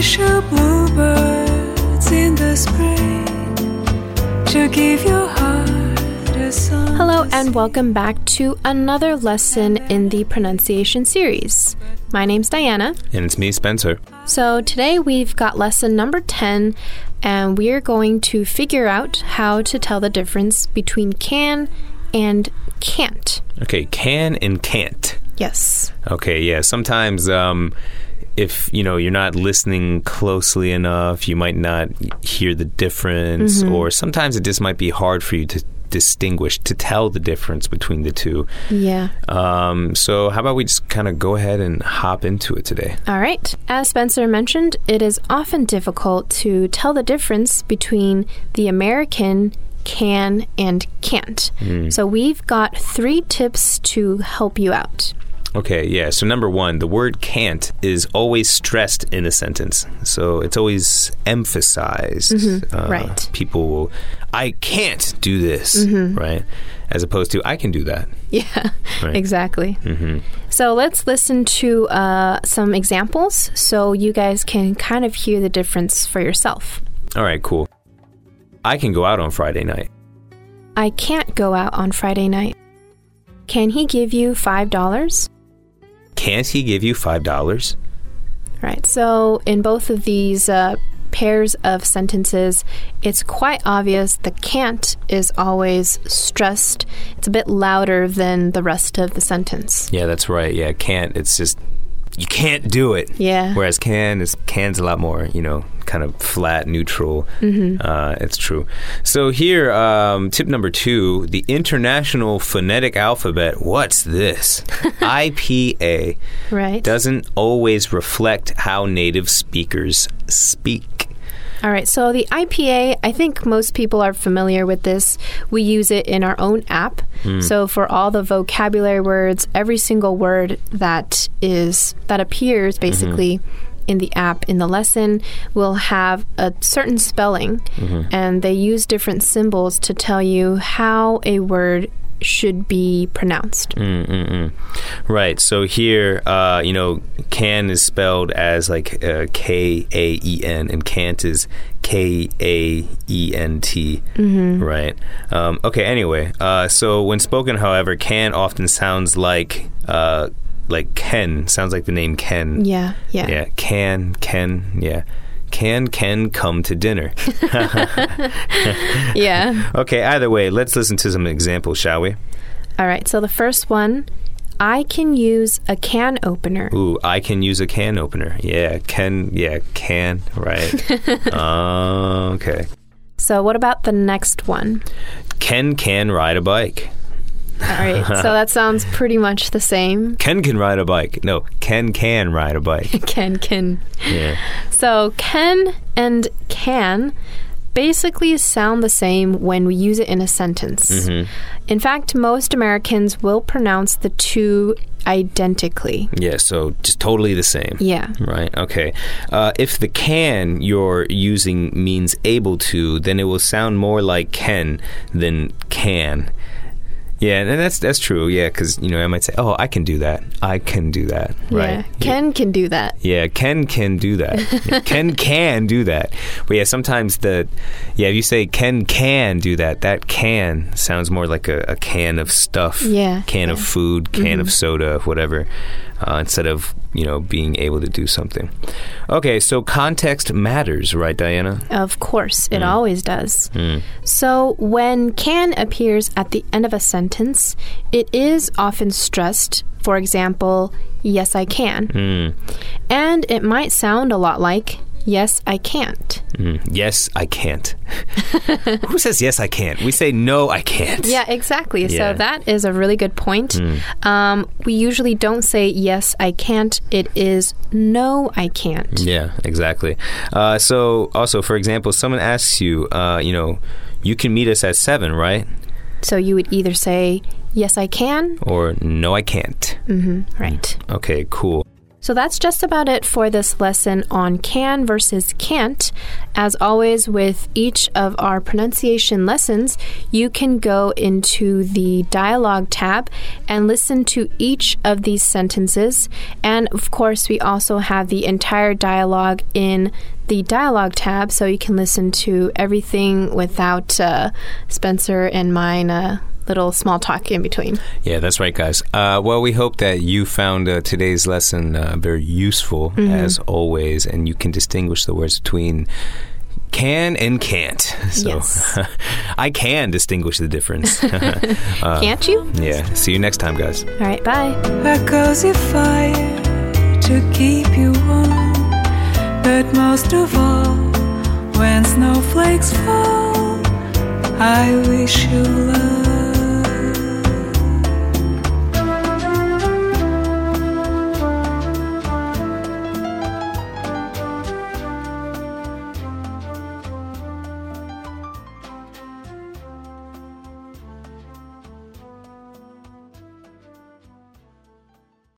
wish a bluebirds in the spring to give your heart a song. Hello and welcome back to another lesson in the pronunciation series. My name's Diana. And it's me, Spencer. So today we've got lesson number 10, and we're going to figure out how to tell the difference between can and can't. Okay, can and can't. Yes. Okay, yeah. Sometimes if, you're not listening closely enough, you might not hear the difference, or sometimes it just might be hard for you to distinguish, to tell the difference between the two. Yeah. So how about we just kind of go ahead and hop into it today? All right. As Spencer mentioned, it is often difficult to tell the difference between the American can and can't. So we've got 3 tips to help you out. Okay, yeah. So number 1, the word can't is always stressed in a sentence. So it's always emphasized. Right. People will, I can't do this, right? As opposed to, I can do that. Yeah, right. Exactly. So let's listen to some examples so you guys can kind of hear the difference for yourself. All right, cool. I can go out on Friday night. I can't go out on Friday night. Can he give you $5? Can't he give you $5? Right. So in both of these pairs of sentences, it's quite obvious the can't is always stressed. It's a bit louder than the rest of the sentence. Yeah, that's right. Yeah, can't. It's just, you can't do it. Yeah. Whereas can's a lot more, kind of flat, neutral. It's true. So here, tip number 2, the International Phonetic Alphabet. What's this? IPA. Right. Doesn't always reflect how native speakers speak. All right, so the IPA, I think most people are familiar with this. We use it in our own app. So for all the vocabulary words, every single word that appears basically in the app, in the lesson, will have a certain spelling, and they use different symbols to tell you how a word should be pronounced. Right. So here, can is spelled as like K-A-E-N, and can't is K-A-E-N-T. Right. Okay. Anyway, so when spoken, however, can often sounds like Ken. Sounds like the name Ken. Yeah. Ken. Yeah. Can come to dinner? Yeah. Okay, either way, let's listen to some examples, shall we? All right, so the first one, I can use a can opener. Ooh, I can use a can opener. Yeah, can, right. Okay. So what about the next one? Ken can ride a bike. All right, so that sounds pretty much the same. Ken can ride a bike. No, Ken can ride a bike. Can. Yeah. So can and can basically sound the same when we use it in a sentence. In fact, most Americans will pronounce the two identically. Yeah, so just totally the same. Yeah. Right, okay. If the can you're using means able to, then it will sound more like can than can. Yeah, and that's true, yeah, because, I might say, oh, I can do that. I can do that, right? Yeah, Ken can do that. Yeah, Ken can do that. Ken can do that. But yeah, sometimes if you say Ken can do that, that can sounds more like a can of stuff. Yeah. Can of food, can of soda, whatever, instead of, being able to do something. Okay, so context matters, right, Diana? Of course, it always does. So when can appears at the end of a sentence, it is often stressed. For example, yes, I can. And it might sound a lot like, yes, I can't. Yes, I can't. Who says yes, I can't? We say no, I can't. Yeah, exactly. Yeah. So that is a really good point. We usually don't say yes, I can't. It is no, I can't. Yeah, exactly. So also, for example, someone asks you, you can meet us at 7, right? So you would either say, yes, I can. Or no, I can't. Right. Okay, cool. So that's just about it for this lesson on can versus can't. As always, with each of our pronunciation lessons, you can go into the dialogue tab and listen to each of these sentences. And of course, we also have the entire dialogue in the dialogue tab, so you can listen to everything without Spencer and mine little small talk in between. Yeah, that's right, guys. Well, we hope that you found today's lesson very useful, as always, and you can distinguish the words between can and can't. So Yes. I can distinguish the difference. Can't you? Yeah. See you next time, guys. All right, bye. A cozy fire to keep you warm, but most of all, when snowflakes fall, I wish you love.